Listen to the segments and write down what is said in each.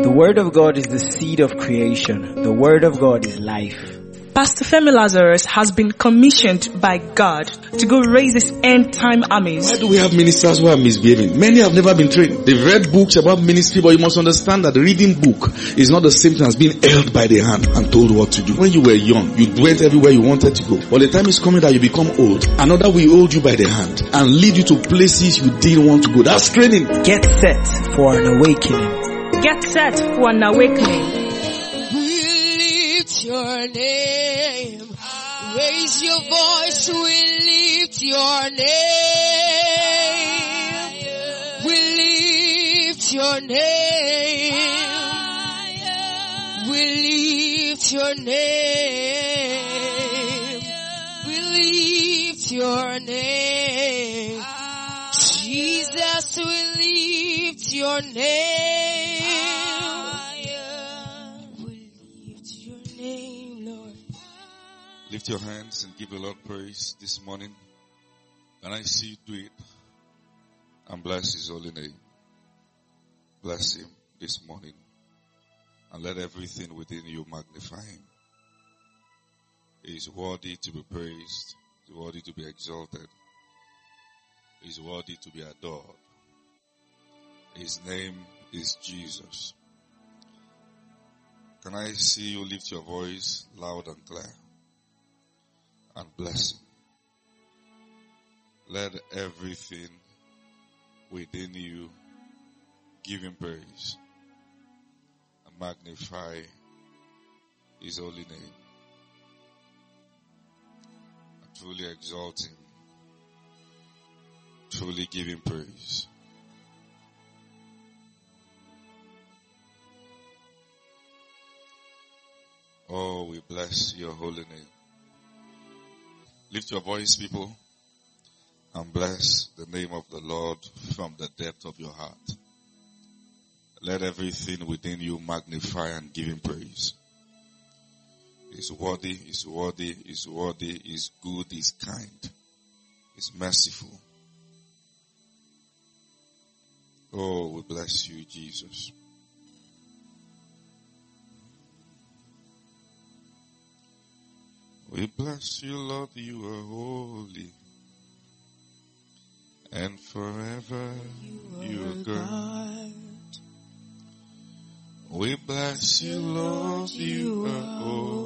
The Word of God is the seed of creation. The Word of God is life. Pastor Femi Lazarus has been commissioned by God to go raise his end-time armies. Why do we have ministers who are misbehaving? Many have never been trained. They've read books about ministry, but you must understand that reading book is not the same thing as being held by the hand and told what to do. When you were young, you went everywhere you wanted to go. But the time is coming that you become old. Another will hold you by the hand and lead you to places you didn't want to go. That's training. Get set for an awakening. Get set for an awakening. Your name, raise your voice, we lift your name, we lift your name, we lift your name, we lift your name, Jesus, we lift your name. Lift your hands and give the Lord praise this morning. Can I see you do it? And bless His holy name. Bless Him this morning. And let everything within you magnify Him. He is worthy to be praised. He is worthy to be exalted. He is worthy to be adored. His name is Jesus. Can I see you lift your voice loud and clear? And bless Him. Let everything within you give Him praise and magnify His holy name and truly exalt Him, truly give Him praise. Oh, we bless your holy name. Lift your voice, people, and bless the name of the Lord from the depth of your heart. Let everything within you magnify and give Him praise. He's worthy, He's worthy, He's worthy, He's good, He's kind, He's merciful. Oh, we bless you, Jesus. We bless you, Lord, you are holy, and forever you are God. We bless you, Lord, you are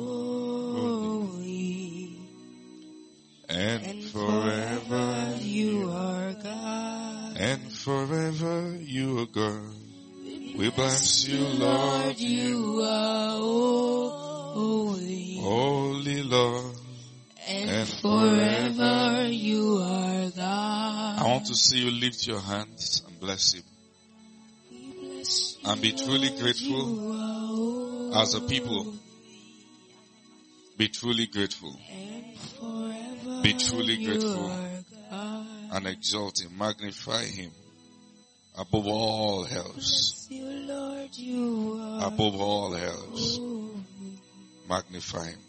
holy, and forever you are God. And forever you are God. We bless you, Lord, you are holy. Holy Lord, and forever you are God. I want to see you lift your hands and bless Him. And be truly grateful as a people. Be truly grateful. Be truly grateful. And exalt Him, magnify Him above all else. Above all else. Magnify Him.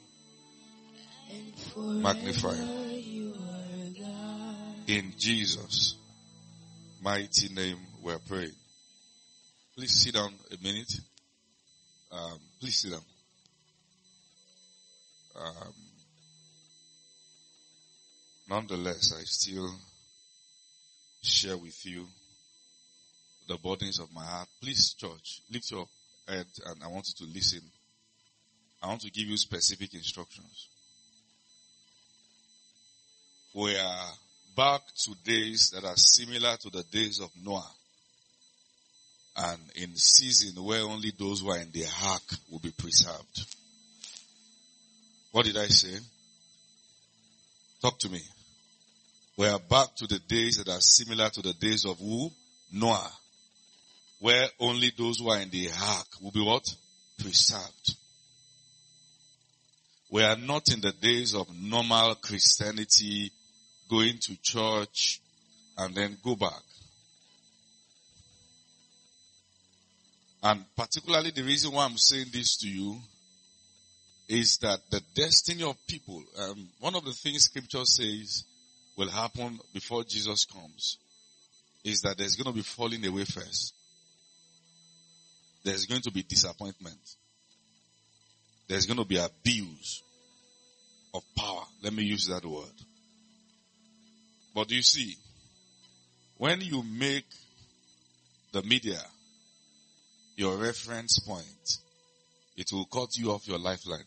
Magnify Him. In Jesus' mighty name we are praying. Please sit down a minute. Please sit down. Nonetheless, I still share with you the burdens of my heart. Please, church, lift your head and I want you to listen. I want to give you specific instructions. We are back to days that are similar to the days of Noah. And in season where only those who are in the ark will be preserved. What did I say? Talk to me. We are back to the days that are similar to the days of who? Noah. Where only those who are in the ark will be what? Preserved. We are not in the days of normal Christianity, going to church and then go back. And particularly the reason why I'm saying this to you is that the destiny of people, one of the things Scripture says will happen before Jesus comes is that there's going to be falling away first. there's going to be disappointment. There's going to be abuse of power. Let me use that word. But you see, when you make the media your reference point, it will cut you off your lifeline.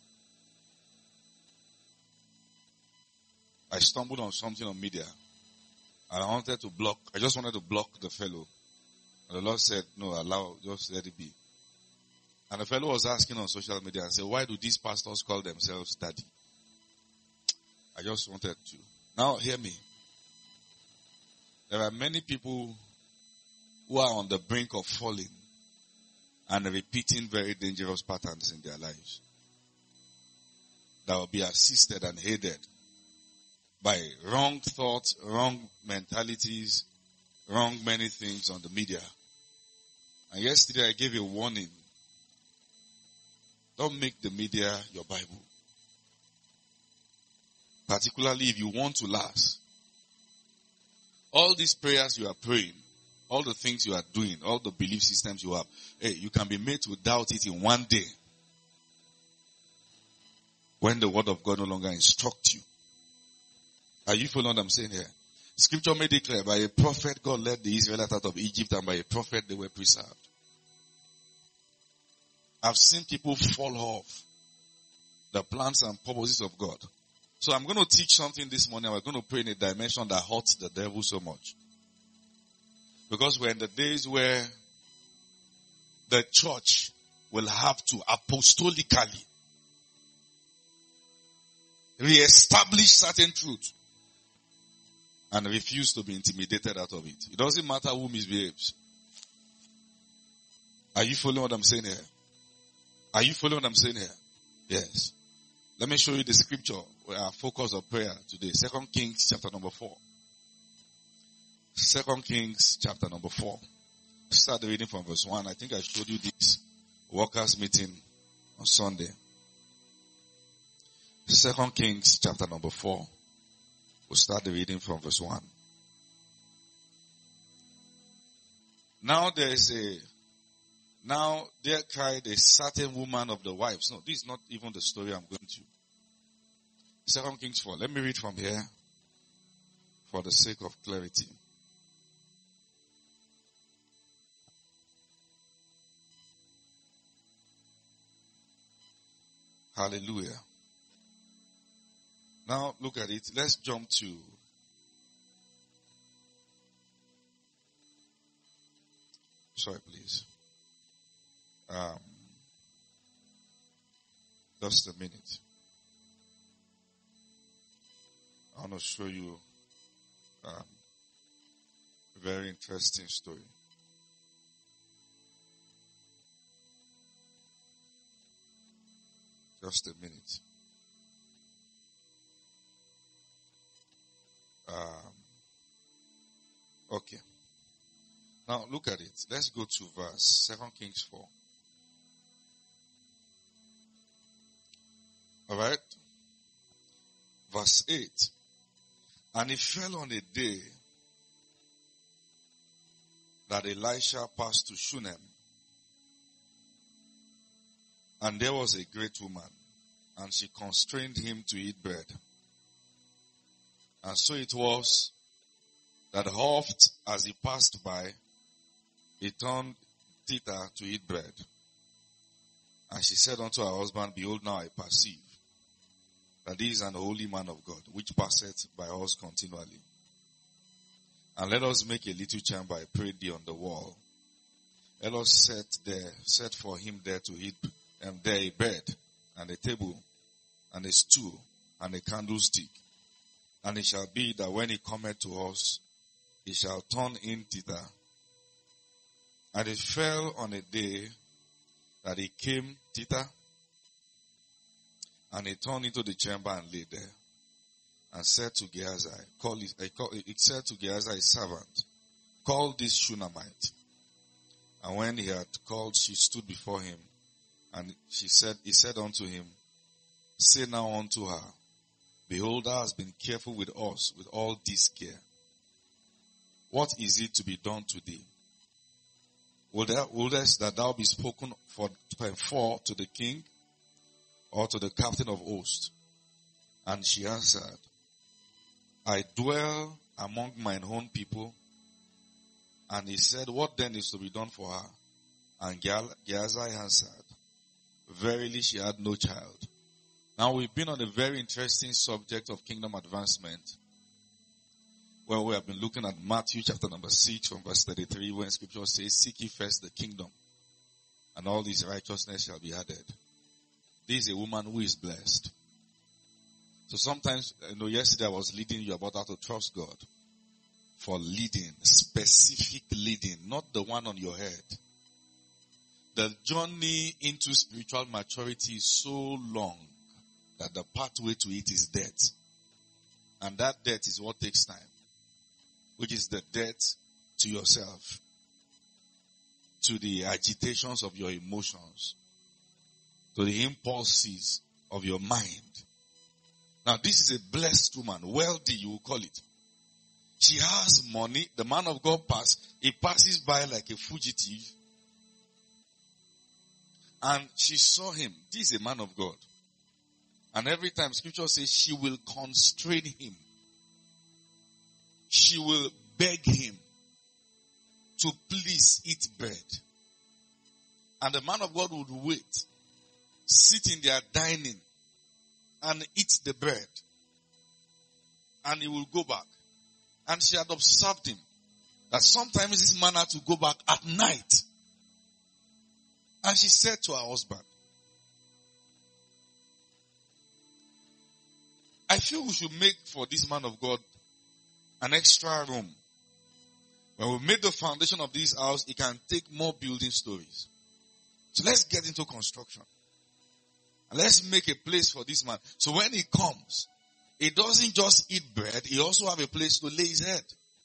I stumbled on something on media, and I just wanted to block the fellow. And the Lord said, no, just let it be. And the fellow was asking on social media and said, why do these pastors call themselves daddy? I just wanted to. Now hear me. There are many people who are on the brink of falling and repeating very dangerous patterns in their lives that will be assisted and aided by wrong thoughts, wrong mentalities, wrong many things on the media. And yesterday I gave a warning. Don't make the media your Bible. Particularly if you want to last. All these prayers you are praying, all the things you are doing, all the belief systems you have, you can be made to doubt it in one day. When the word of God no longer instructs you. Are you following what I'm saying here? Scripture made it clear, by a prophet God led the Israelites out of Egypt, and by a prophet they were preserved. I've seen people fall off the plans and purposes of God. So I'm going to teach something this morning. We're going to pray in a dimension that hurts the devil so much. Because we're in the days where the church will have to apostolically reestablish certain truth and refuse to be intimidated out of it. It doesn't matter who misbehaves. Are you following what I'm saying here? Are you following what I'm saying here? Yes. Let me show you the scripture where our focus of prayer today. 2 Kings chapter number 4. 2 Kings chapter number 4. Start reading from verse 1. I think I showed you this workers meeting on Sunday. 2 Kings chapter number 4. We'll start the reading from verse 1. Now there cried a certain woman of the wives. No, this is not even the story I'm going to. 2 Kings 4. Let me read from here for the sake of clarity. Hallelujah. Now look at it. Let's jump to please. Just a minute. I want to show you a very interesting story. Just a minute. Okay. Now look at it. Let's go to verse 2 Kings 4. Alright. Verse 8. And it fell on a day that Elisha passed to Shunem. And there was a great woman, and she constrained him to eat bread. And so it was that oft as he passed by, he turned thither to eat bread. And she said unto her husband, Behold, now I perceive that he is an holy man of God, which passeth by us continually. And let us make a little chamber, I pray thee, on the wall. Let us set for him there to eat, there a bed, and a table, and a stool, and a candlestick. And it shall be that when he cometh to us, he shall turn in thither. And it fell on a day that he came thither, and he turned into the chamber and lay there, and said to Gehazi, he said to Gehazi his servant, Call this Shunammite. And when he had called, she stood before him, and he said unto him, Say now unto her, Behold, thou hast been careful with us with all this care. What is it to be done to thee? wouldest that thou be spoken for to the king or to the captain of hosts? And she answered, I dwell among mine own people. And he said, what then is to be done for her? And Gehazi answered, verily she had no child. Now we've been on a very interesting subject of kingdom advancement. Well, we have been looking at Matthew chapter number 6 from verse 33, when scripture says, seek ye first the kingdom, and all this righteousness shall be added. This is a woman who is blessed. So sometimes, yesterday I was leading you about how to trust God for leading, specific leading, not the one on your head. The journey into spiritual maturity is so long that the pathway to it is death. And that death is what takes time, which is the death to yourself, to the agitations of your emotions, to the impulses of your mind. Now this is a blessed woman, wealthy you will call it. She has money. The man of God he passes by like a fugitive. And she saw him. This is a man of God. And every time scripture says she will constrain him. She will beg him to please eat bread. And the man of God would wait, sit in their dining and eat the bread. And he will go back. And she had observed him that sometimes this man had to go back at night. And she said to her husband, I feel we should make for this man of God an extra room. When we make the foundation of this house, it can take more building stories. So let's get into construction. And let's make a place for this man. So when he comes, he doesn't just eat bread, he also have a place to lay his head.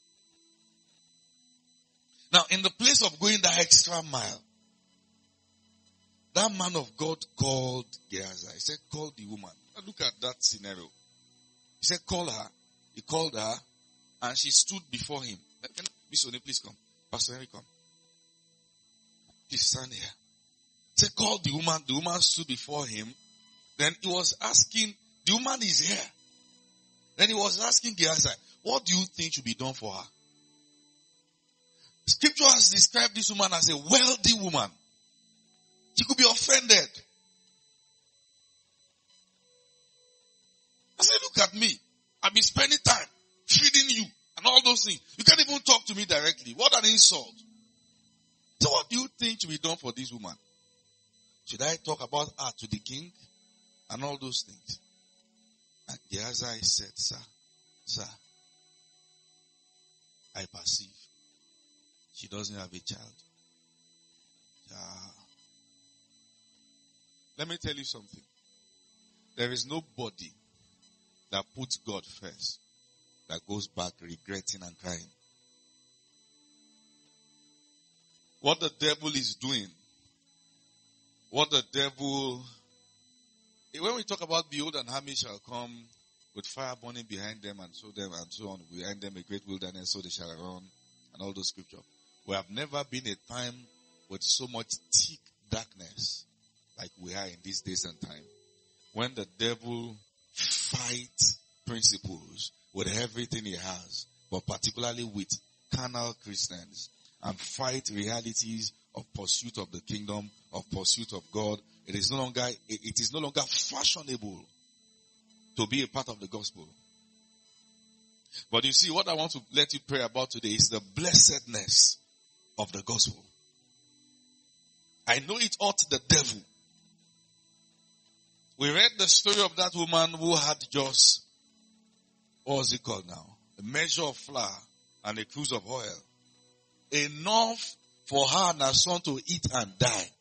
Now, in the place of going that extra mile, that man of God called Gehazi. He said, call the woman. Now look at that scenario. He said, call her. He called her, and she stood before him. Miss Oni, please come. Pastor Henry, come. Please stand here. He said, call the woman. The woman stood before him. Then he was asking, the woman is here. Then he was asking Gehazi, what do you think should be done for her? Scripture has described this woman as a wealthy woman. She could be offended. I said, look at me. I've been spending time feeding you and all those things. You can't even talk to me directly. What an insult. So what do you think should be done for this woman? Should I talk about her to the king and all those things? And Gehazi said, Sir, I perceive she doesn't have a child. Let me tell you something. There is nobody that puts God first that goes back regretting and crying. What the devil is doing, when we talk about behold an army shall come with fire burning behind them and so on, behind them a great wilderness, so they shall run, and all those scriptures. We have never been a time with so much thick darkness like we are in these days and time. When the devil fights principles with everything he has, but particularly with carnal Christians, and fight realities of pursuit of the kingdom, of pursuit of God, it is no longer fashionable to be a part of the gospel. But you see, what I want to let you pray about today is the blessedness of the gospel. I know it ought the devil. We read the story of that woman who had just, what was it called now? A measure of flour and a cruse of oil. Enough for her and her son to eat and die.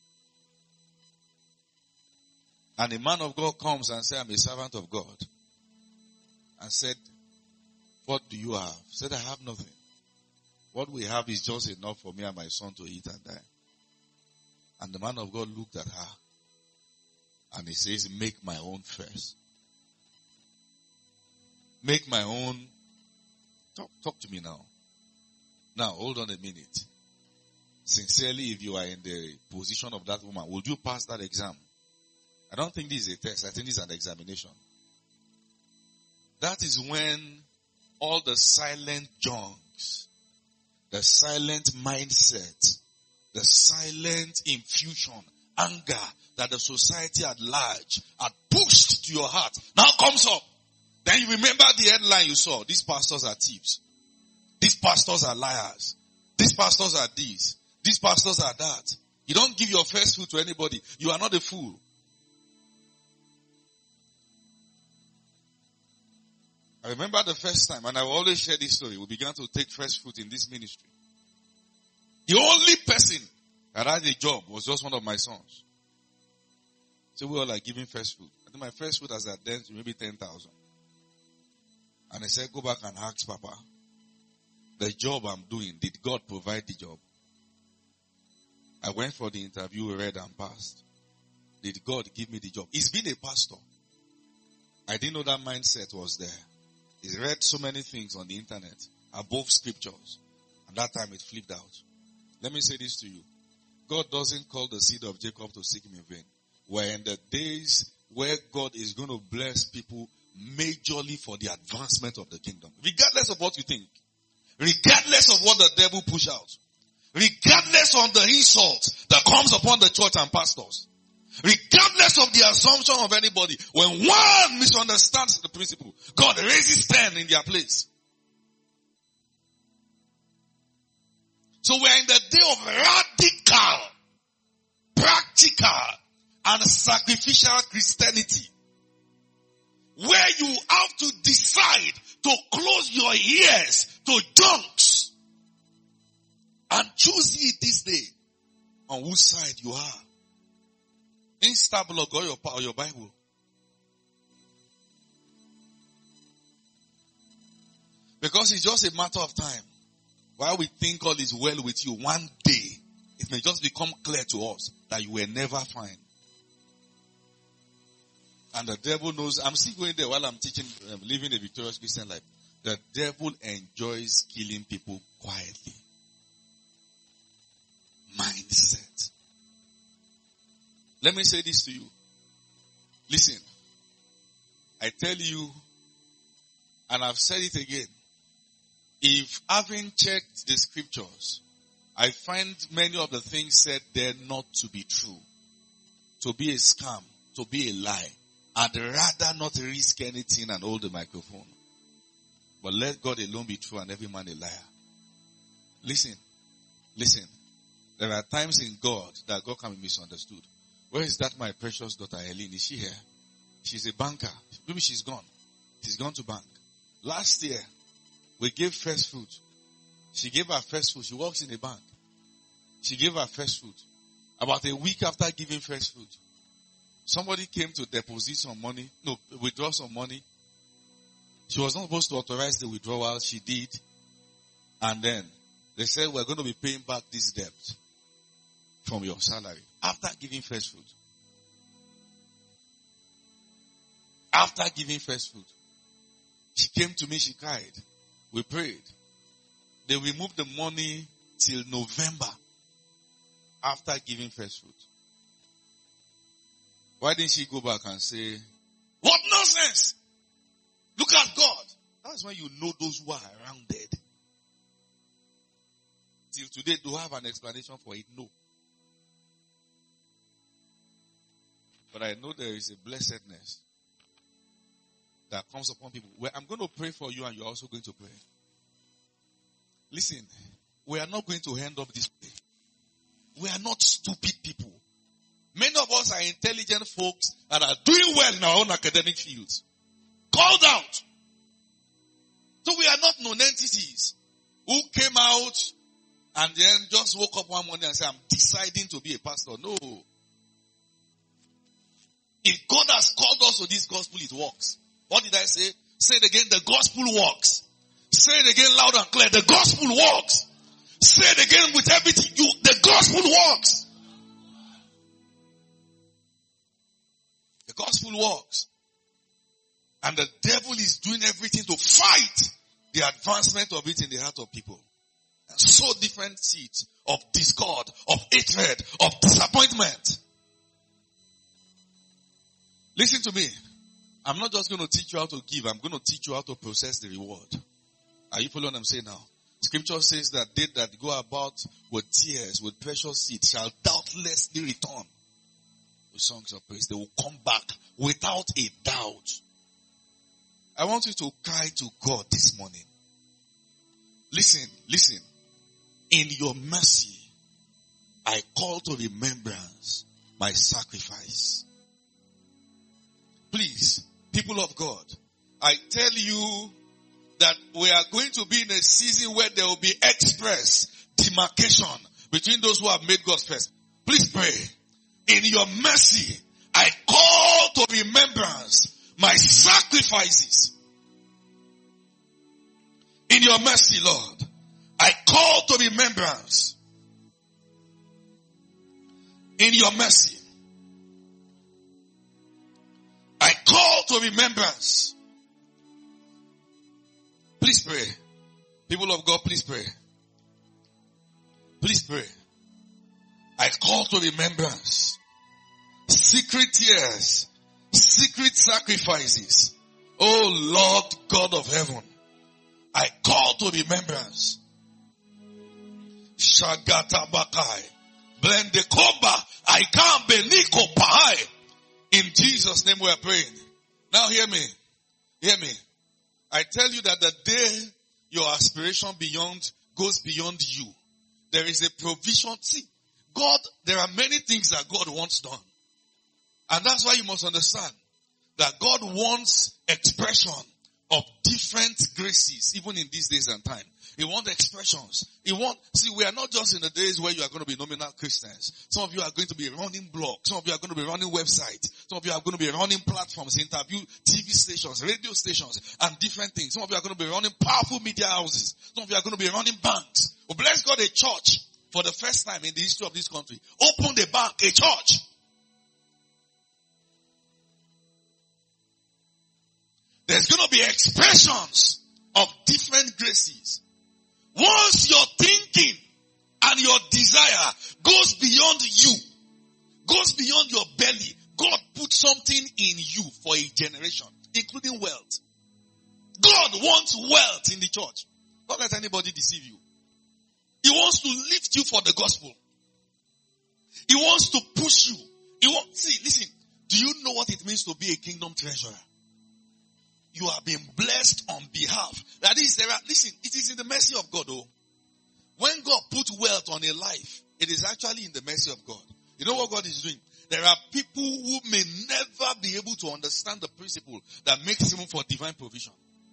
And the man of God comes and says, I'm a servant of God. And said, what do you have? Said, I have nothing. What we have is just enough for me and my son to eat and die. And the man of God looked at her. And he says, make my own first. Make my own. Talk to me now. Now, hold on a minute. Sincerely, if you are in the position of that woman, would you pass that exam? I don't think this is a test. I think this is an examination. That is when all the silent junks, the silent mindset, the silent infusion, anger that the society at large had pushed to your heart now comes up. Then you remember the headline you saw. These pastors are thieves. These pastors are liars. These pastors are this. These pastors are that. You don't give your first fruit to anybody. You are not a fool. I remember the first time, and I will always share this story. We began to take first fruit in this ministry. The only person that had a job was just one of my sons. So we were like giving first fruit. I think my first fruit was at then maybe 10,000. And I said, go back and ask Papa, the job I'm doing, did God provide the job? I went for the interview, read and passed. Did God give me the job? He's been a pastor. I didn't know that mindset was there. He's read so many things on the internet above scriptures. And that time it flipped out. Let me say this to you. God doesn't call the seed of Jacob to seek him in vain. We're in the days where God is going to bless people majorly for the advancement of the kingdom. Regardless of what you think. Regardless of what the devil push out. Regardless of the insult that comes upon the church and pastors. Regardless of the assumption of anybody. When one misunderstands the principle, God raises 10 in their place. So we're in the day of radical, practical, and sacrificial Christianity. Where you have to decide to close your ears to junks. And choose ye this day on whose side you are. Instablog or your Bible. Because it's just a matter of time. While we think all is well with you, one day it may just become clear to us that you were never fine. And the devil knows. I'm still going there while I'm teaching, living a victorious Christian life. The devil enjoys killing people quietly. Mindset. Let me say this to you. Listen. I tell you, and I've said it again. If having checked the scriptures, I find many of the things said there not to be true, to be a scam, to be a lie, I'd rather not risk anything and hold the microphone. But let God alone be true and every man a liar. Listen. There are times in God that God can be misunderstood. Where is that my precious daughter Eileen? Is she here? She's a banker. Maybe she's gone. She's gone to bank. Last year, we gave first fruit. She gave her first fruit. She works in a bank. She gave her first fruit. About a week after giving first fruit, somebody came to deposit some money. No, withdraw some money. She was not supposed to authorize the withdrawal. She did. And then they said, we're going to be paying back this debt from your salary. After giving first fruit. After giving first fruit. She came to me, she cried. We prayed. They removed the money till November. After giving first fruit. Why didn't she go back and say, what nonsense? Look at God. That's when you know those who are around dead. Till today, do I have an explanation for it? No. But I know there is a blessedness that comes upon people. Well, I'm going to pray for you and you're also going to pray. Listen, we are not going to end up this way. We are not stupid people. Many of us are intelligent folks that are doing well in our own academic fields. Called out. So we are not non-entities who came out and then just woke up one morning and said, I'm deciding to be a pastor. No. If God has called us to this gospel, it works. What did I say? Say it again, the gospel works. Say it again loud and clear, the gospel works. Say it again with everything. The gospel works. The gospel works. And the devil is doing everything to fight the advancement of it in the heart of people. and sow different seeds of discord, of hatred, of disappointment. Listen to me. I'm not just going to teach you how to give. I'm going to teach you how to process the reward. Are you following what I'm saying now? Scripture says that they that go about with tears, with precious seeds, shall doubtlessly return with songs of praise. They will come back without a doubt. I want you to cry to God this morning. Listen. In your mercy, I call to remembrance my sacrifice. Please, people of God, I tell you that we are going to be in a season where there will be express demarcation between those who have made God first. Please pray. In your mercy, I call to remembrance my sacrifices. In your mercy, Lord, I call to remembrance. In your mercy, I call to remembrance. Please pray. People of God, please pray. Please pray. I call to remembrance secret tears, secret sacrifices. Oh Lord God of heaven, I call to remembrance. Shagata Bakai. Blende Koba. I can't be Niko Pai. In Jesus' name we are praying. Now hear me. Hear me. I tell you that the day your aspiration goes beyond you, there is a provision. See, God, there are many things that God wants done. And that's why you must understand that God wants expression of different graces, even in these days and time. He wants expressions. See, we are not just in the days where you are going to be nominal Christians. Some of you are going to be running blogs. Some of you are going to be running websites. Some of you are going to be running platforms, interview TV stations, radio stations, and different things. Some of you are going to be running powerful media houses. Some of you are going to be running banks. Oh, bless God, a church, for the first time in the history of this country, opened a bank, a church. There's going to be expressions of different graces. Once your thinking and your desire goes beyond you, goes beyond your belly, God put something in you for a generation, including wealth. God wants wealth in the church. Don't let anybody deceive you. He wants to lift you for the gospel. He wants to push you. Listen, do you know what it means to be a kingdom treasurer? You are being blessed on behalf. That is, it is in the mercy of God, oh. When God puts wealth on a life, it is actually in the mercy of God. You know what God is doing? There are people who may never be able to understand the principle that makes room for divine provision.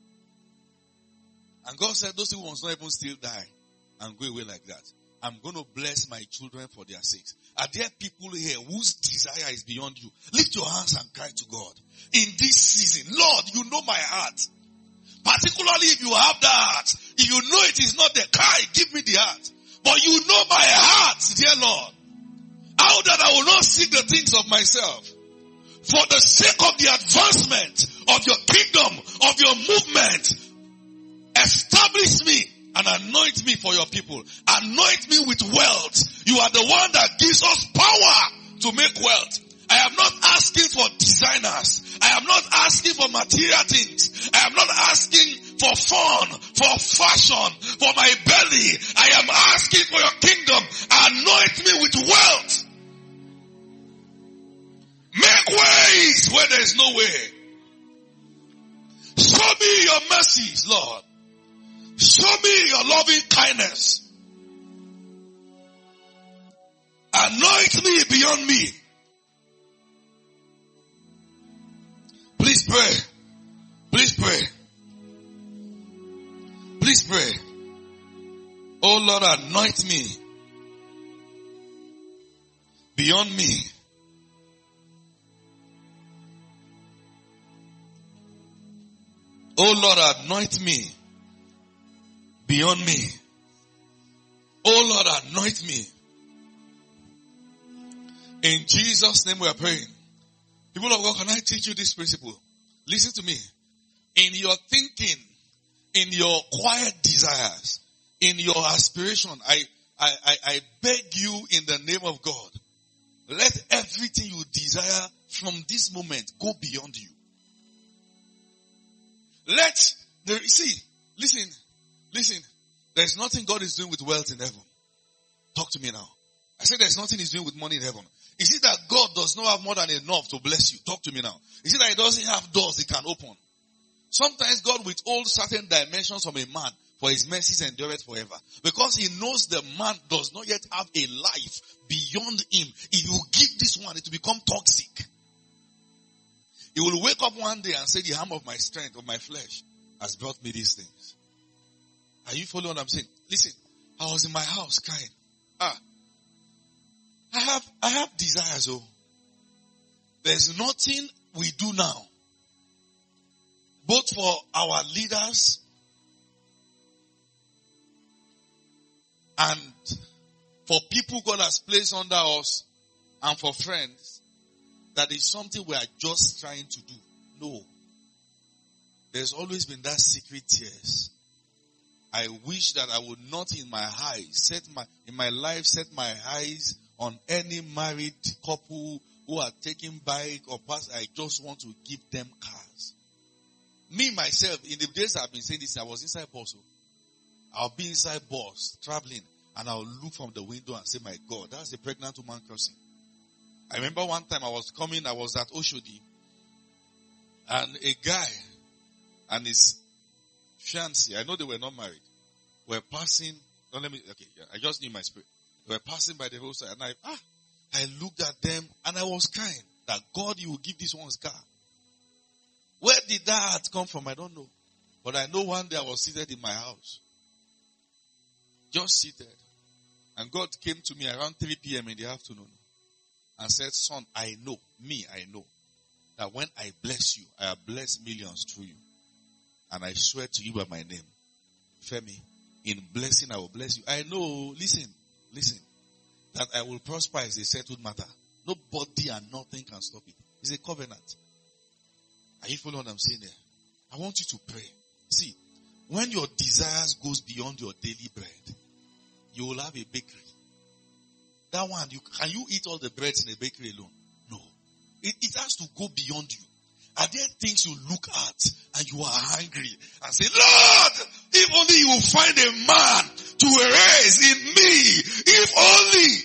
And God said, those who must not even still die and go away like that. I'm going to bless my children for their sakes. Are there people here whose desire is beyond you? Lift your hands and cry to God. In this season, Lord, you know my heart. Particularly if you have that heart. If you know it is not the cry, give me the heart. But you know my heart, dear Lord. How that I will not seek the things of myself. For the sake of the advancement of your kingdom, of your movement, establish me and anoint me for your people. Anoint me with wealth. You are the one that gives us power to make wealth. I am not asking for designers. I am not asking for material things. I am not asking for fun, for fashion, for my belly. I am asking for your kingdom. Anoint me with wealth. Make ways where there is no way. Show me your mercies, Lord. Show me your loving kindness. Anoint me beyond me. Please pray. Please pray. Please pray. Oh Lord, anoint me beyond me. Oh Lord, anoint me beyond me. Oh Lord, anoint me. In Jesus' name we are praying. People of God, can I teach you this principle? Listen to me. In your thinking, in your quiet desires, in your aspiration, I beg you in the name of God, let everything you desire from this moment go beyond you. Listen. There's nothing God is doing with wealth in heaven. Talk to me now. I said there's nothing He's doing with money in heaven. Is it that God does not have more than enough to bless you? Talk to me now. Is it that He doesn't have doors He can open? Sometimes God withholds certain dimensions from a man for His mercies endureth forever. Because He knows the man does not yet have a life beyond him. If you give this one, it will become toxic. He will wake up one day and say, the arm of my strength, of my flesh, has brought me these things. Are you following what I'm saying? Listen, I was in my house crying. I have desires, oh. There's nothing we do now, both for our leaders and for people God has placed under us and for friends, that is something we are just trying to do. No. There's always been that secret tears. I wish that I would not in my eyes in my life set my eyes on any married couple who are taking bike or pass. I just want to give them cars. Me, myself, in the days I've been saying this, I was inside bus. I'll be inside bus, traveling, and I'll look from the window and say, my God, that's a pregnant woman crossing. I remember one time I was at Oshodi, and a guy and his fiancée, I know they were not married, were passing. I just knew my spirit. They were passing by the roadside, and I looked at them and I was crying that God, you will give this one's car. Where did that heart come from? I don't know. But I know one day I was seated in my house. Just seated. And God came to me around 3 p.m. in the afternoon and said, son, I know that when I bless you, I have blessed millions through you. And I swear to you by my name, Femi, in blessing I will bless you. I know, listen, that I will prosper is a settled matter. Nobody and nothing can stop it. It's a covenant. Are you following what I'm saying there? I want you to pray. See, when your desires goes beyond your daily bread, you will have a bakery. That one, can you eat all the breads in a bakery alone? No. It has to go beyond you. Are there things you look at and you are angry and say, Lord, if only you will find a man to raise in me, if only.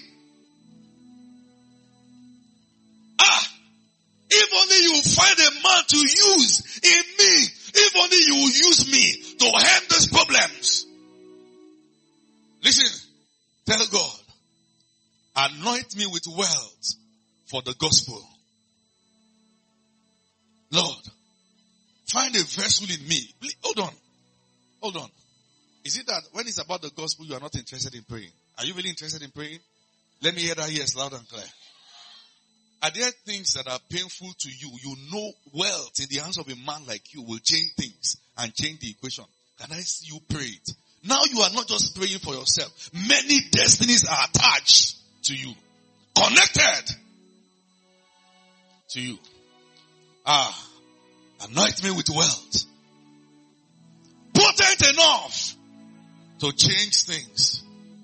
If only you will find a man to use in me, if only you will use me to end these problems. Listen, tell God, anoint me with wealth for the gospel. Lord, find a vessel in me. Hold on. Is it that when it's about the gospel, you are not interested in praying? Are you really interested in praying? Let me hear that yes, loud and clear. Are there things that are painful to you? You know wealth in the hands of a man like you will change things and change the equation. Can I see you pray it? Now you are not just praying for yourself. Many destinies are attached to you. Connected to you. Anoint me with wealth. Potent enough to change things.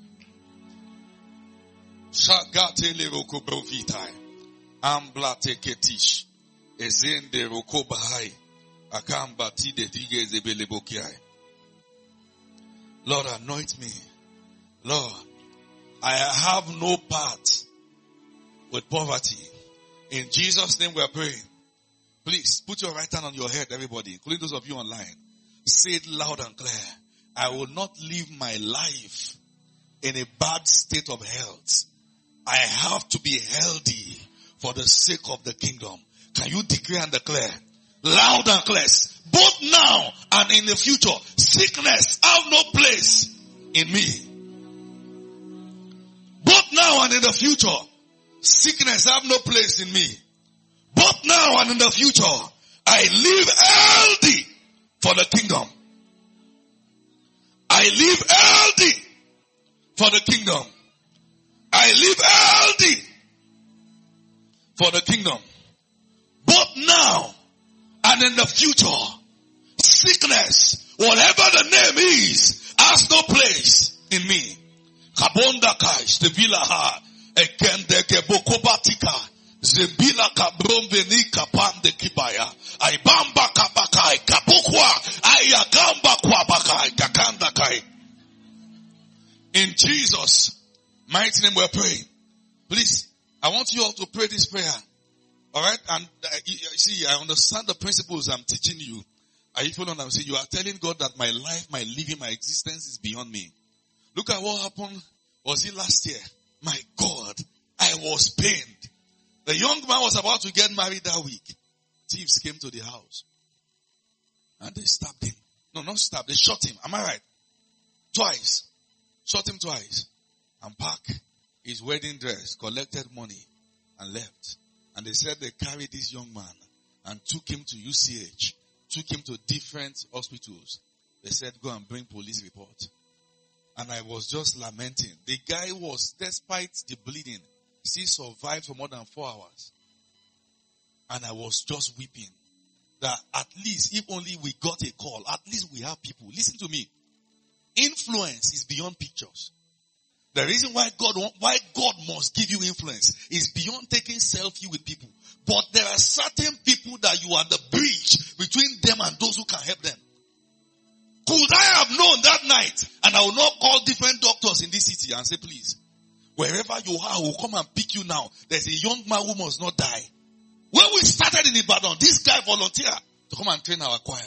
Shagatele rokobovitai. Amblate ketish. Ezende rokobahai. Akambati de dige zebelebokiai. Lord, anoint me. Lord, I have no part with poverty. In Jesus' name we are praying. Please, put your right hand on your head, everybody, including those of you online. Say it loud and clear. I will not live my life in a bad state of health. I have to be healthy for the sake of the kingdom. Can you declare and declare? Loud and clear. Both now and in the future, sickness have no place in me. Both now and in the future, sickness have no place in me. Both now and in the future, I live healthy for the kingdom. I live healthy for the kingdom. I live healthy for the kingdom. Both now and in the future, sickness Whatever the name is, has no place in me. Kabonda kai, stevila ha, ekende kebokobatika, zebila kabromveni kapande kibaya, aibamba kabakai, kabukwa, ayagamba kwabakai, kakanda kai. In Jesus' mighty name we're praying. Please, I want you all to pray this prayer. Alright? And see, I understand the principles I'm teaching you. Are you following what I'm saying? You are telling God that my life, my living, my existence is beyond me. Look at what happened. Was it last year? My God, I was pained. The young man was about to get married that week. Thieves came to the house. And they stabbed him. No, not stabbed. They shot him. Am I right? Twice. Shot him twice. And packed his wedding dress, collected money, and left. And they said they carried this young man and took him to UCH. Took him to different hospitals. They said, go and bring police report. And I was just lamenting. The guy was, despite the bleeding, still survived for more than 4 hours. And I was just weeping. That at least, if only we got a call, at least we have people. Listen to me. Influence is beyond pictures. The reason why God must give you influence is beyond taking selfie with people. But there are certain people that you are the bridge between them and those who can help them. Could I have known that night, and I will not call different doctors in this city and say, please, wherever you are, I will come and pick you now. There's a young man who must not die. When we started in Ibadan, this guy volunteered to come and train our choir.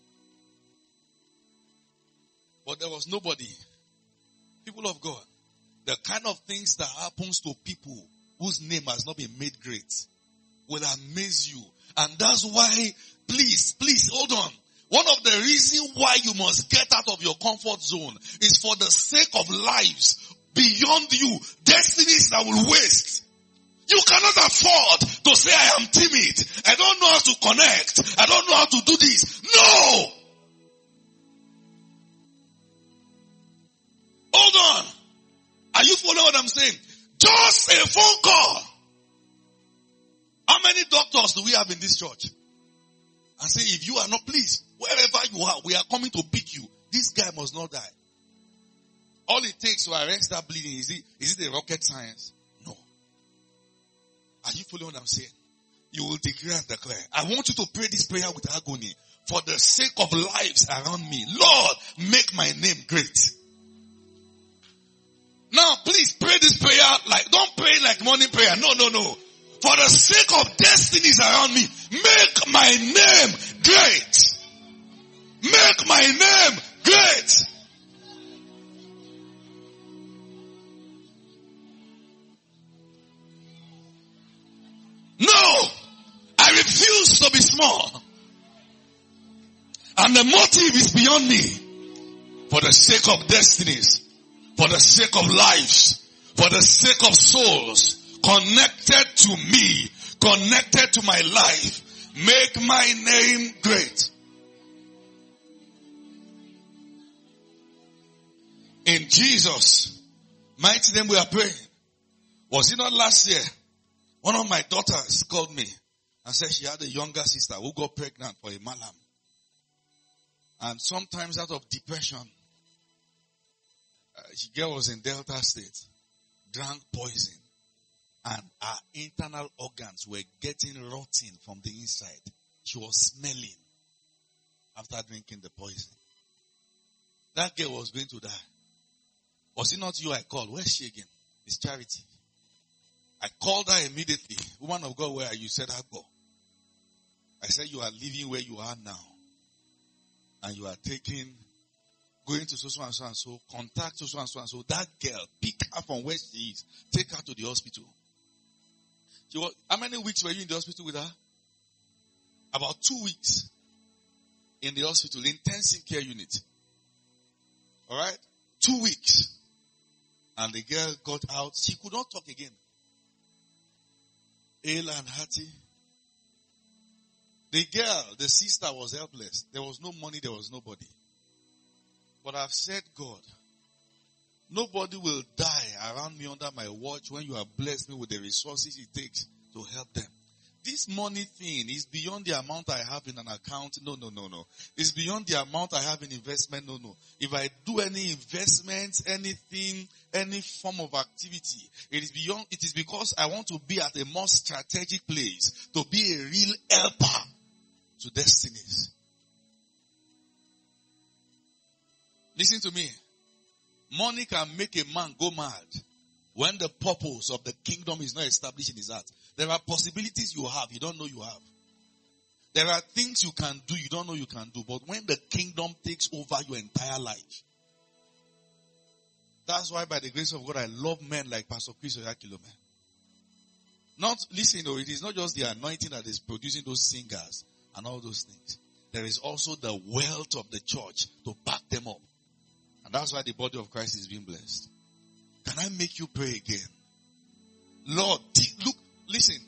But there was nobody. People of God, the kind of things that happens to people whose name has not been made great will amaze you. And that's why, please, hold on. One of the reasons why you must get out of your comfort zone is for the sake of lives beyond you, destinies that will waste. You cannot afford to say, I am timid. I don't know how to connect. I don't know how to do this. No! Hold on. Are you following what I'm saying? Just a phone call. How many doctors do we have in this church? And say, if you are not, please, wherever you are, we are coming to pick you. This guy must not die. All it takes to arrest that bleeding, is it a rocket science? No. Are you following what I'm saying? You will declare and declare. I want you to pray this prayer with agony. For the sake of lives around me, Lord, make my name great. Now, please pray this prayer don't pray like morning prayer. No. For the sake of destinies around me, make my name great. Make my name great. No, I refuse to be small. And the motive is beyond me. For the sake of destinies, for the sake of lives, for the sake of souls connected to me, connected to my life, make my name great. In Jesus' mighty name we are praying. Was it not last year? One of my daughters called me and said she had a younger sister who got pregnant for a malam. And sometimes out of depression, the girl was in Delta State, drank poison, and her internal organs were getting rotten from the inside. She was smelling after drinking the poison. That girl was going to die. Was it not you I called? Where's she again? It's Charity. I called her immediately. Woman of God, where are you? Said, I go. I said, you are living where you are now. And you are going to so and so, contact so and so. That girl, pick her from where she is. Take her to the hospital. How many weeks were you in the hospital with her? About 2 weeks. In the hospital, intensive care unit. Alright? 2 weeks. And the girl got out. She could not talk again. Ill and hearty. The girl, the sister was helpless. There was no money, there was nobody. But I've said, God, nobody will die around me under my watch when you have blessed me with the resources it takes to help them. this money thing is beyond the amount I have in an account. No. It's beyond the amount I have in investment. No. If I do any investment, anything, any form of activity, it is because I want to be at a more strategic place to be a real helper to destinies. Listen to me. Money can make a man go mad when the purpose of the kingdom is not established in his heart. There are possibilities you have, you don't know you have. There are things you can do, you don't know you can do. But when the kingdom takes over your entire life, that's why by the grace of God, I love men like Pastor Chris Oyakilo. It is not just the anointing that is producing those singers and all those things. There is also the wealth of the church to back them up. And that's why the body of Christ is being blessed. Can I make you pray again? Lord, look, listen.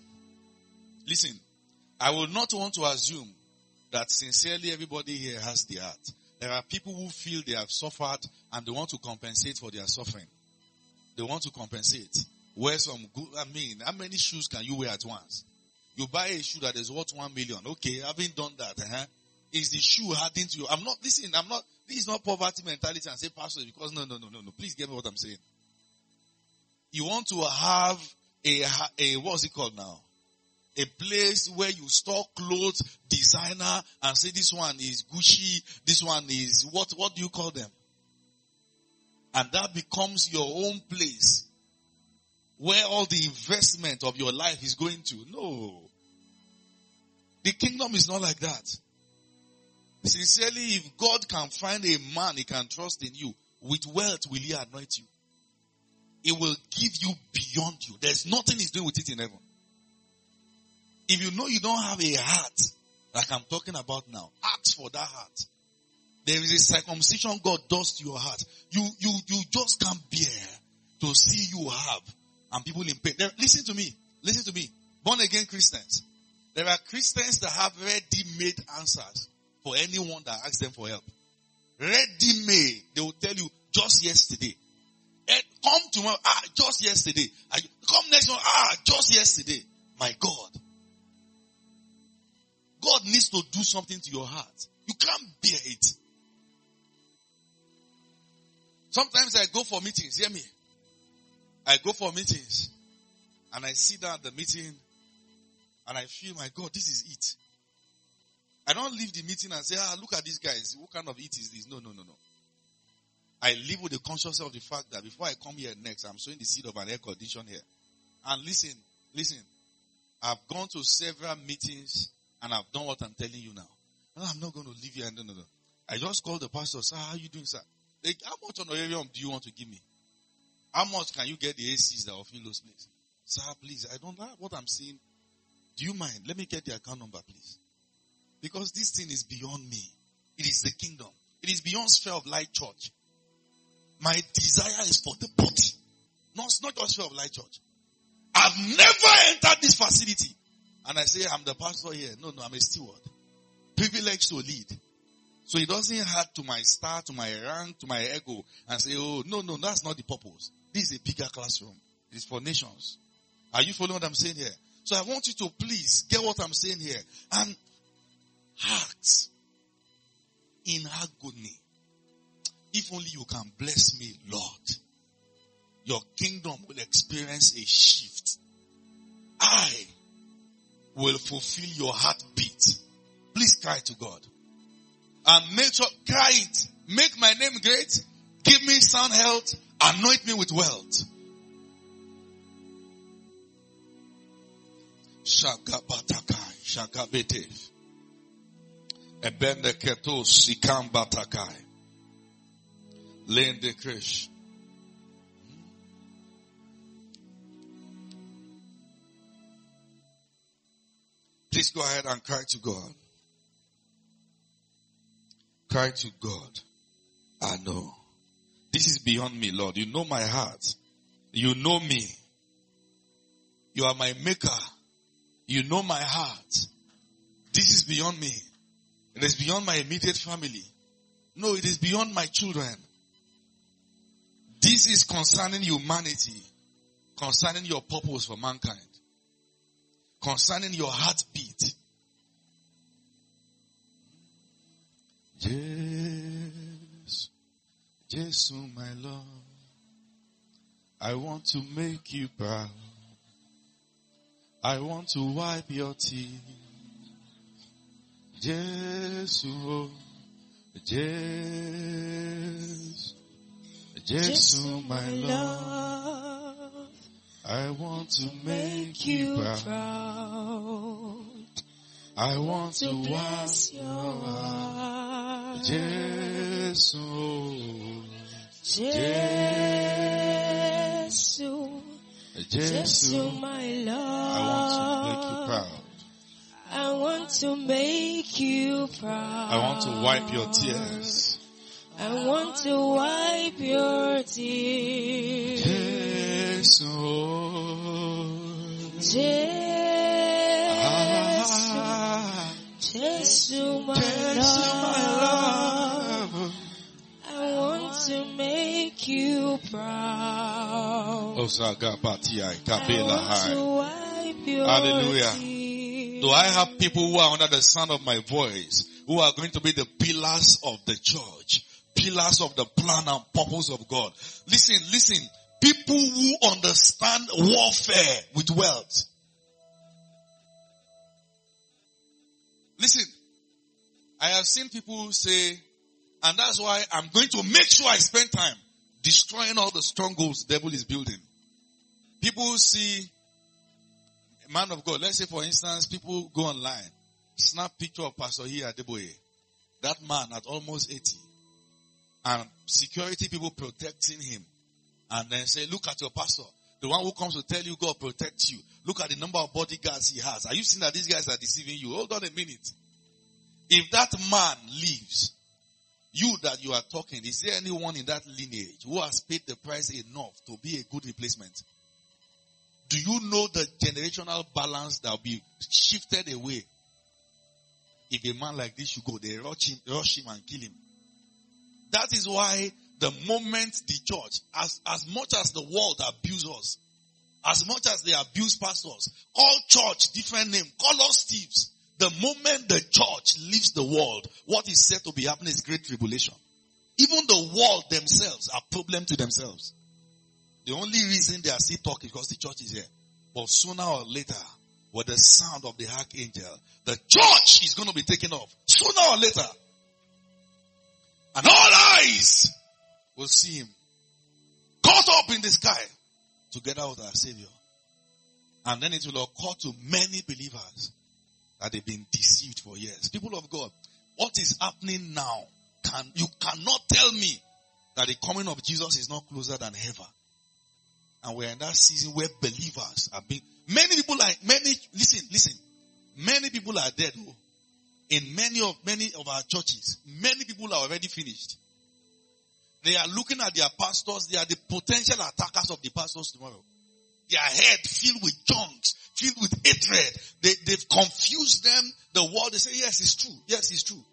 I will not want to assume that sincerely everybody here has the heart. There are people who feel they have suffered and they want to compensate for their suffering. They want to compensate. Wear some good, how many shoes can you wear at once? You buy a shoe that is worth 1 million. Okay, having done that, is the shoe adding to you? this is not poverty mentality and say, Pastor, because no. Please get me what I'm saying. You want to have a what's it called now? A place where you store clothes, designer, and say this one is Gucci, this one is, what do you call them? And that becomes your own place where all the investment of your life is going to. No. The kingdom is not like that. Sincerely, if God can find a man he can trust in you, with wealth will he anoint you. It will give you beyond you. There's nothing he's doing with it in heaven. If you know you don't have a heart, like I'm talking about now, ask for that heart. There is a circumcision God does to your heart. You just can't bear to see you have and people in pain. Listen to me. Born again Christians. There are Christians that have ready-made answers for anyone that asks them for help. Ready-made. They will tell you, just yesterday. Come tomorrow, just yesterday. Come next month, just yesterday. My God. God needs to do something to your heart. You can't bear it. Sometimes I go for meetings, hear me. I go for meetings and I sit down at the meeting and I feel, my God, this is it. I don't leave the meeting and say, look at these guys. What kind of it is this? No. I live with the consciousness of the fact that before I come here next, I'm sowing the seed of an air condition here. And listen. I've gone to several meetings and I've done what I'm telling you now. And I'm not going to leave here. No. I just called the pastor, sir, how are you doing, sir? How much honorarium do you want to give me? How much can you get the ACs that are filling those places? Sir, please, I don't know what I'm saying. Do you mind? Let me get the account number, please. Because this thing is beyond me. It is the kingdom. It is beyond Sphere of Light Church. My desire is for the body. No, it's not just Sphere of Light Church. I've never entered this facility. And I say, I'm the pastor here. No, I'm a steward. Privileged to lead. So it doesn't add to my star, to my rank, to my ego, and say, no, that's not the purpose. This is a bigger classroom. It is for nations. Are you following what I'm saying here? So I want you to please get what I'm saying here. And ask in agony, if only you can bless me, Lord, your kingdom will experience a shift. I will fulfill your heartbeat. Please cry to God. And make sure, cry it. Make my name great. Give me sound health. Anoint me with wealth. Shagabatakai. Shagabetev. Ebende keto sikam batakai. Lende krish. Please go ahead and cry to God. Cry to God. I know. This is beyond me, Lord. You know my heart. You know me. You are my maker. You know my heart. This is beyond me. It is beyond my immediate family. No, it is beyond my children. This is concerning humanity. Concerning your purpose for mankind. concerning your heartbeat. Yes, Jesus, my Lord, I want to make you proud. I want to wipe your tears. Jesus, oh, Jesus, Jesus, my Lord, I want to make you proud. I want to bless your heart. Jesus, Jesus, Jesus, my Lord, I want to make you proud. I want to wipe your tears. I want to wipe your tears. Jesus, Jesus, my love, I want to make you proud. I want to wipe your Hallelujah. tears. Do I have people who are under the sound of my voice, who are going to be the pillars of the church, pillars of the plan and purpose of God? Listen. People who understand warfare with wealth. Listen, I have seen people say, and that's why I'm going to make sure I spend time destroying all the strongholds the devil is building. People see a man of God. Let's say, for instance, people go online, snap picture of Pastor Adeboye, that man at almost 80, and security people protecting him, and then say, look at your pastor, the one who comes to tell you God protects you. Look at the number of bodyguards he has. Are you seeing that these guys are deceiving you? Hold on a minute. If that man leaves, you that you are talking, is there anyone in that lineage who has paid the price enough to be a good replacement? Do you know the generational balance that will be shifted away if a man like this should go? They rush him and kill him. That is why the moment the church, as much as the world abuse us, as much as they abuse pastors, call church different name, call us thieves. The moment the church leaves the world, what is said to be happening is great tribulation. Even the world themselves are problem to themselves. The only reason they are still talking is because the church is here. But sooner or later, with the sound of the archangel, the church is going to be taken off. Sooner or later. And all eyes will see him caught up in the sky together with our Savior. And then it will occur to many believers that they've been deceived for years. People of God, what is happening now, you cannot tell me that the coming of Jesus is not closer than ever. And we're in that season where believers are being, many people are dead. In many of our churches, many people are already finished. They are looking at their pastors. They are the potential attackers of the pastors tomorrow. Their head filled with junks, filled with hatred. They've confused them. The world, they say, yes, it's true. Yes, it's true.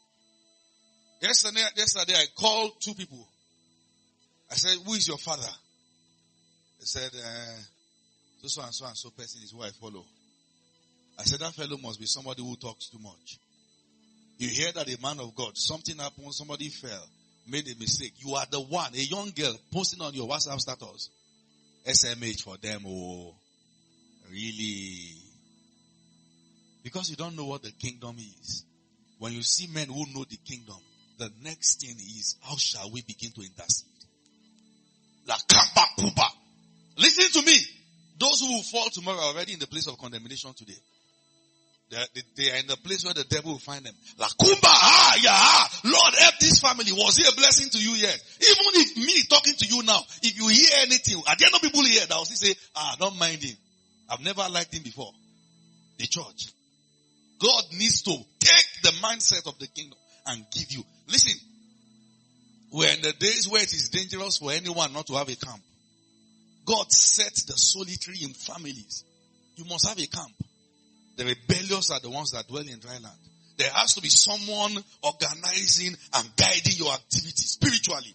Yesterday I called two people. I said, who is your father? They said, so and so person is who I follow. I said, that fellow must be somebody who talks too much. You hear that a man of God, something happened, somebody fell, made a mistake. You are the one, a young girl, posting on your WhatsApp status. SMH for them, oh, really? Because you don't know what the kingdom is. When you see men who know the kingdom, the next thing is, how shall we begin to intercede? La kamba kuba. Listen to me. Those who will fall tomorrow are already in the place of condemnation today. They are in the place where the devil will find them. La kumba, Lord, help this family. Was he a blessing to you yet? Even if me talking to you now, if you hear anything, are there no people here that will say, don't mind him. I've never liked him before. The church. God needs to take the mindset of the kingdom and give you. Listen, we're in the days where it is dangerous for anyone not to have a camp. God set the solitary in families. You must have a camp. The rebellious are the ones that dwell in dry land. There has to be someone organizing and guiding your activity spiritually.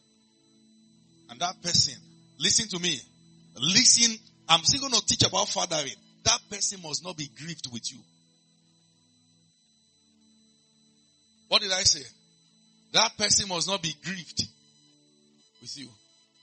And that person, listen to me. Listen, I'm still going to teach about fathering. that person must not be grieved with you. What did I say? That person must not be grieved with you.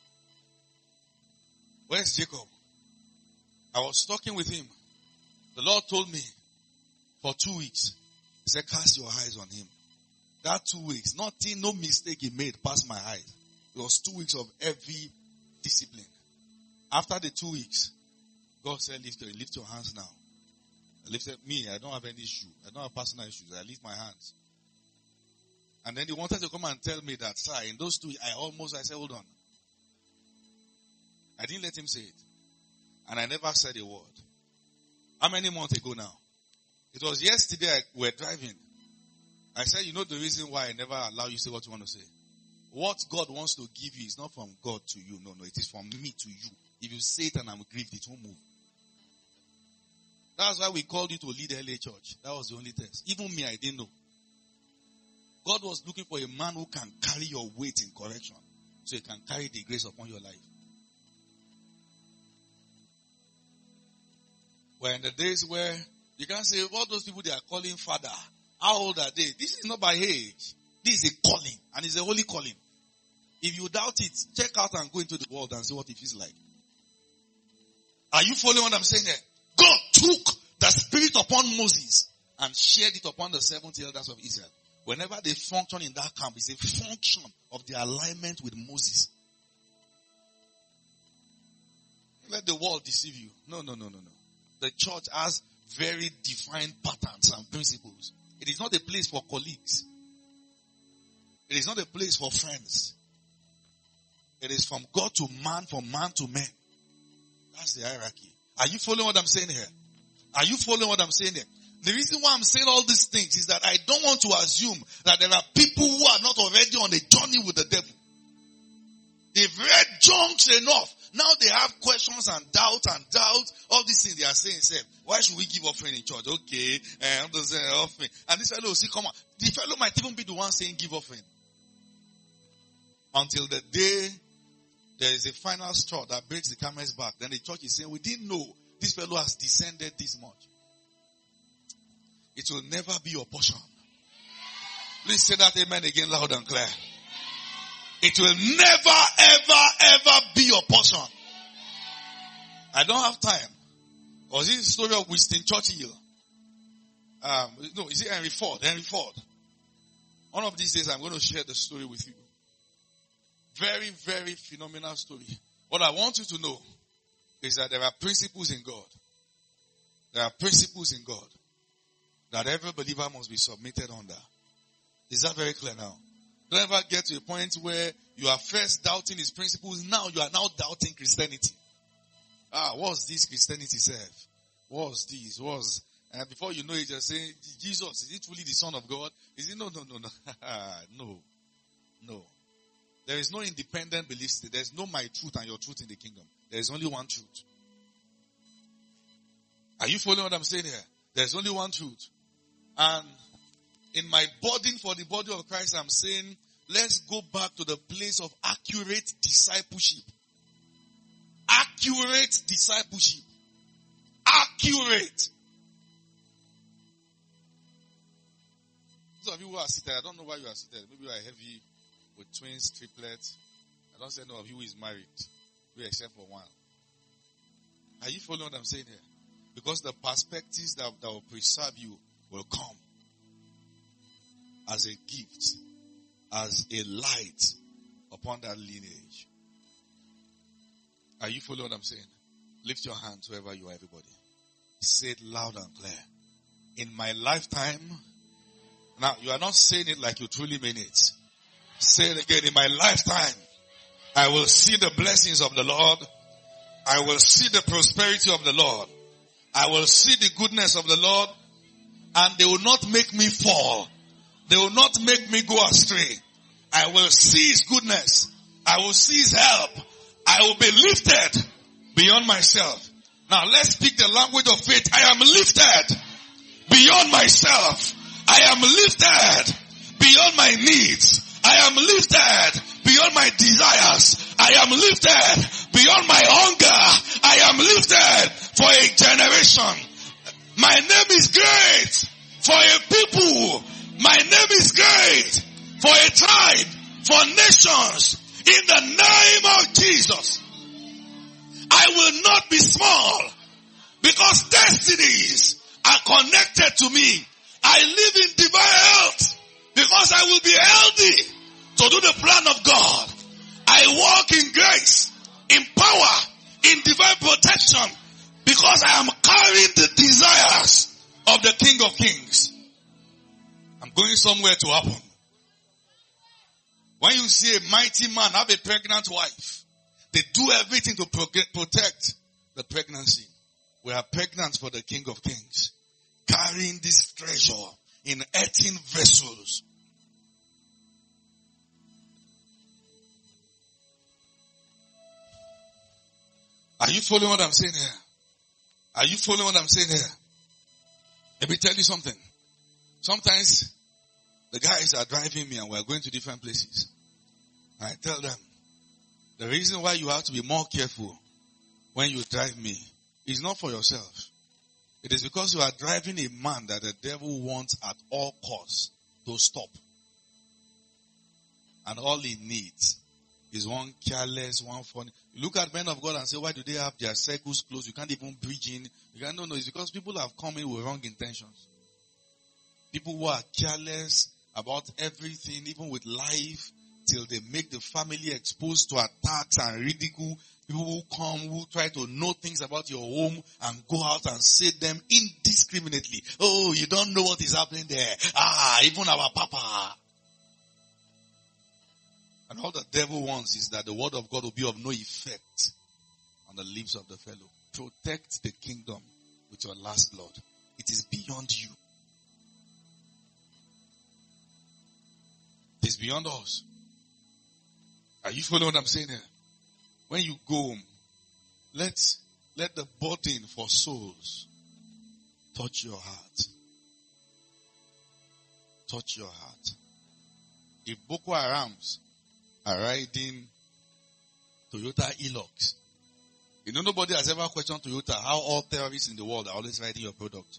Where's Jacob? I was talking with him. The Lord told me for 2 weeks. He said, cast your eyes on him. That 2 weeks, nothing, no mistake he made passed my eyes. It was 2 weeks of heavy discipline. After the 2 weeks, God said, lift your hands now. I lifted me. I don't have any issue. I don't have personal issues. I lift my hands. And then he wanted to come and tell me that, sir, in those 2 weeks, I said, hold on. I didn't let him say it. And I never said a word. How many months ago now? It was yesterday we were driving. I said, you know the reason why I never allow you to say what you want to say? What God wants to give you is not from God to you. No, it is from me to you. If you say it and I'm grieved, it won't move. That's why we called you to lead LA Church. That was the only test. Even me, I didn't know. God was looking for a man who can carry your weight in correction. So he can carry the grace upon your life. We're in the days where you can't say, all those people they are calling father, how old are they? This is not by age. This is a calling. And it's a holy calling. If you doubt it, check out and go into the world and see what it feels like. Are you following what I'm saying here? God took the spirit upon Moses and shared it upon the 70 elders of Israel. Whenever they function in that camp, it's a function of the alignment with Moses. Let the world deceive you. No. The church has very defined patterns and principles. It is not a place for colleagues. It is not a place for friends. It is from God to man, from man to man. That's the hierarchy. Are you following what I'm saying here? Are you following what I'm saying here? The reason why I'm saying all these things is that I don't want to assume that there are people who are not already on a journey with the devil. They've read junks enough. Now they have questions and doubt. All these things they are saying, say, why should we give offering in church? Okay, offering. And this fellow will see, come on. The fellow might even be the one saying give offering. Until the day there is a final straw that breaks the camel's back. Then the church is saying, we didn't know this fellow has descended this much. It will never be your portion. Please say that amen again loud and clear. It will never, ever be your portion. I don't have time. Was it the story of Winston Churchill? No, is it Henry Ford? Henry Ford. One of these days I'm going to share the story with you. Very, very phenomenal story. What I want you to know is that there are principles in God. There are principles in God that every believer must be submitted under. Is that very clear now? Don't ever get to a point where you are first doubting his principles. Now you are now doubting Christianity. What's this Christianity serve? What's this? And before you know it, you're saying, Jesus, is it truly the Son of God? Is it? No. No. There is no independent belief system. There is no my truth and your truth in the kingdom. There is only one truth. Are you following what I'm saying here? There is only one truth. And in my burden for the body of Christ, I'm saying, let's go back to the place of accurate discipleship. Accurate discipleship. Accurate. Those of you who are seated, I don't know why you are seated. Maybe you are heavy with twins, triplets. I don't say no of you who is married. We except for one. Are you following what I'm saying here? Because the perspectives that will preserve you will come as a gift, as a light upon that lineage. Are you following what I'm saying? Lift your hands wherever you are, everybody. Say it loud and clear. In my lifetime, now you are not saying it like you truly mean it. Say it again. In my lifetime, I will see the blessings of the Lord. I will see the prosperity of the Lord. I will see the goodness of the Lord. And they will not make me fall. They will not make me go astray. I will see his goodness. I will see his help. I will be lifted beyond myself. Now let's speak the language of faith. I am lifted beyond myself. I am lifted beyond my needs. I am lifted beyond my desires. I am lifted beyond my hunger. I am lifted for a generation. My name is great for a people. My name is great for a tribe, for nations. In the name of Jesus, I will not be small because destinies are connected to me. I live in divine health because I will be healthy to do the plan of God. I walk in grace, in power, in divine protection because I am carrying the desires of the King of Kings. I'm going somewhere to happen. When you see a mighty man have a pregnant wife, they do everything to protect the pregnancy. We are pregnant for the King of Kings, carrying this treasure in earthen vessels. Are you following what I'm saying here? Are you following what I'm saying here? Let me tell you something. Sometimes the guys are driving me and we're going to different places. I tell them, the reason why you have to be more careful when you drive me is not for yourself. It is because you are driving a man that the devil wants at all costs to stop. And all he needs is one careless, one funny. You look at men of God and say, why do they have their circles closed? You can't even bridge in. You can't, no, it's because people have come in with wrong intentions. People who are careless about everything, even with life, till they make the family exposed to attacks and ridicule. People who come, who try to know things about your home and go out and say them indiscriminately. Oh, you don't know what is happening there. Even our papa. And all the devil wants is that the word of God will be of no effect on the lips of the fellow. Protect the kingdom with your last blood. It is beyond you. It is beyond us. Are you following what I'm saying here? When you go home, let the burden for souls touch your heart. Touch your heart. If Boko Harams are riding Toyota Hilux, you know nobody has ever questioned Toyota how all terrorists in the world are always riding your product.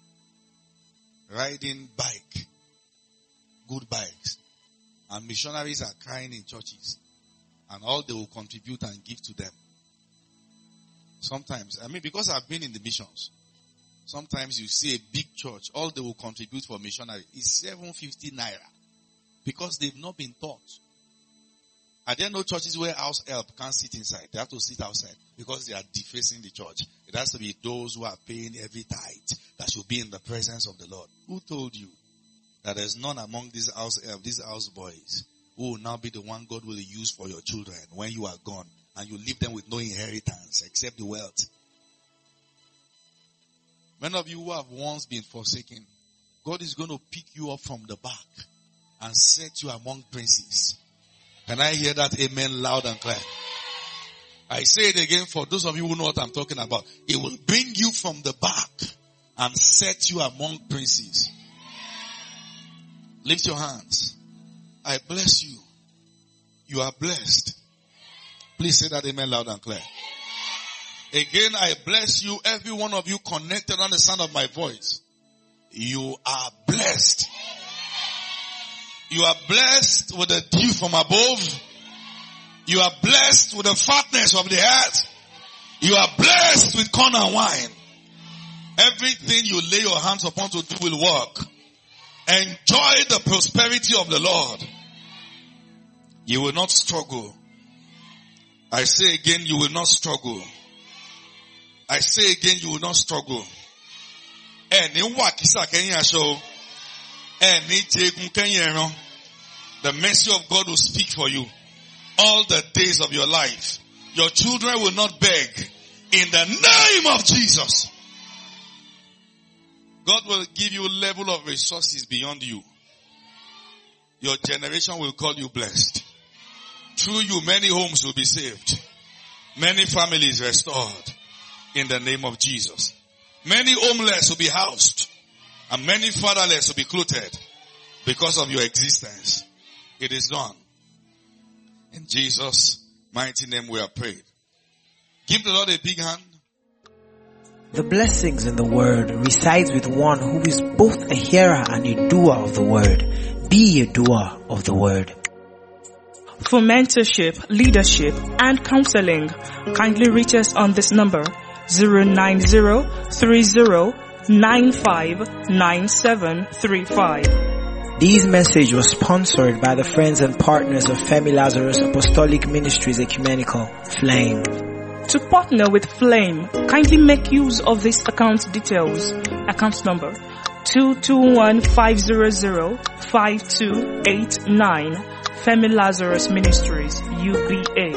Riding bike, good bikes, and missionaries are crying in churches. And all they will contribute and give to them. Sometimes, because I've been in the missions, sometimes you see a big church, all they will contribute for missionary is 750 naira. Because they've not been taught. Are there no churches where house help can't sit inside? They have to sit outside because they are defacing the church. It has to be those who are paying every tithe that should be in the presence of the Lord. Who told you that there's none among these house help, these house boys, who will now be the one God will use for your children when you are gone and you leave them with no inheritance except the wealth? Many of you who have once been forsaken, God is going to pick you up from the back and set you among princes. Can I hear that amen loud and clear? I say it again for those of you who know what I'm talking about. It will bring you from the back and set you among princes. Lift your hands. I bless you. You are blessed. Please say that amen loud and clear. Again, I bless you, every one of you connected on the sound of my voice. You are blessed. You are blessed with the dew from above. You are blessed with the fatness of the earth. You are blessed with corn and wine. Everything you lay your hands upon to do will work. Enjoy the prosperity of the Lord. You will not struggle. I say again, you will not struggle. I say again, you will not struggle. The mercy of God will speak for you all the days of your life. Your children will not beg in the name of Jesus. God will give you a level of resources beyond you. Your generation will call you blessed. Through you, many homes will be saved. Many families restored in the name of Jesus. Many homeless will be housed. And many fatherless will be clothed because of your existence. It is done. In Jesus' mighty name we are prayed. Give the Lord a big hand. The blessings in the word resides with one who is both a hearer and a doer of the word. Be a doer of the word. For mentorship, leadership, and counseling, kindly reach us on this number 09030959735. This message was sponsored by the friends and partners of Femi Lazarus Apostolic Ministries Ecumenical, Flame. To partner with Flame, kindly make use of this account details. Account number 221-500-5289. Femi Lazarus Ministries, UBA.